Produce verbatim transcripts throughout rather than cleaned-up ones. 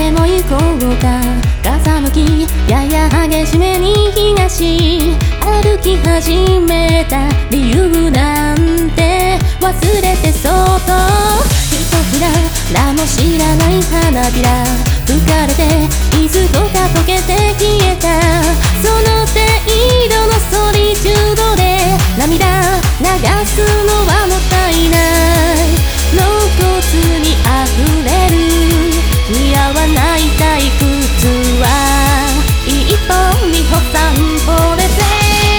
でも行こうか。風向きやや激しめに東歩き始めた理由なんて忘れてそっとひとひら名も知らない花びら吹かれていつとか溶けて消えたその程度のソリチュードで涙流すのはもったいない露骨に溢れる似合わない退屈は一本二歩三歩でせ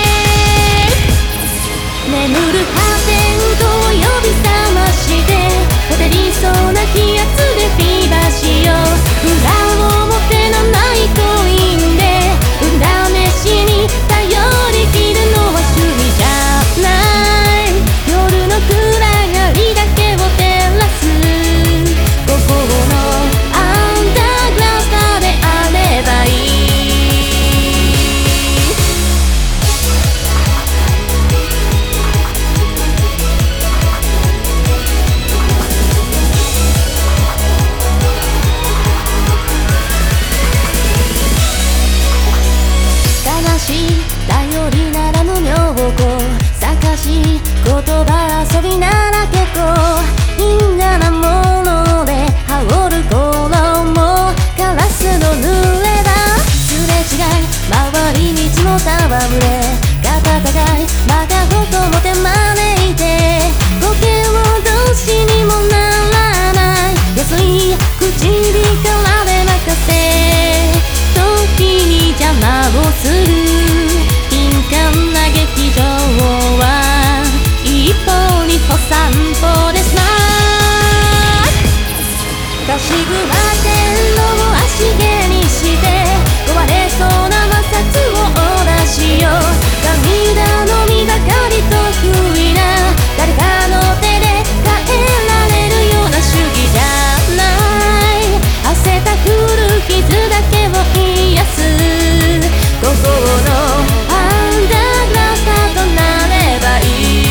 眠る破天荒呼び覚ましてほてりそうな気圧でフィーバーしよう裏表のない恋んで裏飯に頼りきるのは趣味じゃない夜の暗がりだけを照らす心のアンダーグラウンドであればいい頼りならぬ妙高探し言葉遊びなら結構因果なもので羽織る衣ガラスの濡れだすれ違い回り道の戯れ肩互いまたごとも手招いて苔をどうしにもならない安い口火からで任せ時に邪魔をする敏感な劇場は一歩二歩三歩ですなかしぶら線路を足毛にして壊れそうな摩擦を出しよう涙のみがかりと不意な誰かの手で変えられるような主義じゃない汗たくる傷だけを癒す心のアンダーグラウンドとなればいい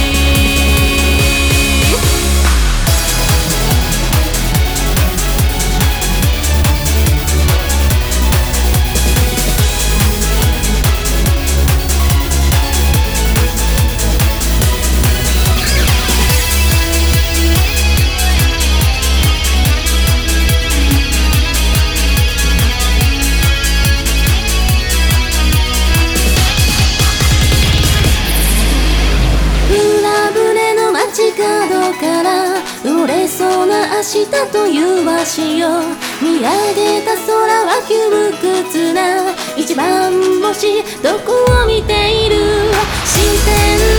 売れそうな明日という足を見上げた空は窮屈な一番星どこを見ている新鮮